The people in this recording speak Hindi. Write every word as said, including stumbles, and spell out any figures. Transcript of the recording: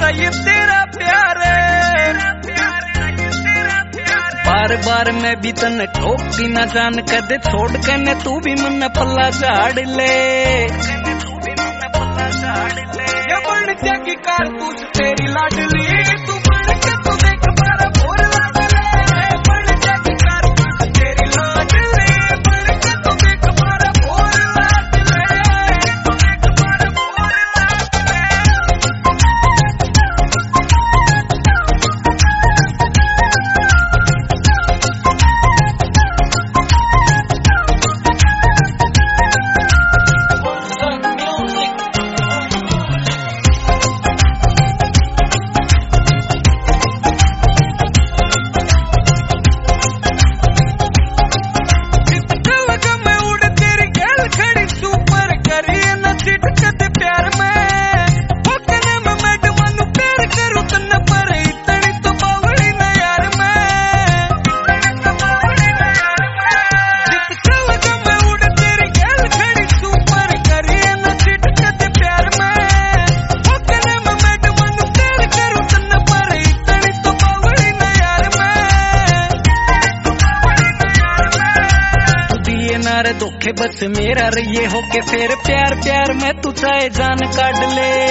ये तेरा प्यार बार बार मैं भी तने ठोकती ना जान कदे छोड़ के ने तू भी मन पल्ला झाड़ ले ये बन जागी कारतूस तेरी लाडली तू बन के तू देख मारा भोर लाडले बन जागी कारतूस तेरी लाडली बन के तू देख मारा भोर लाडले तू देख मारा भोर धोखे बस मेरा रहिए हो के फिर प्यार प्यार में तू चाहे जान काट ले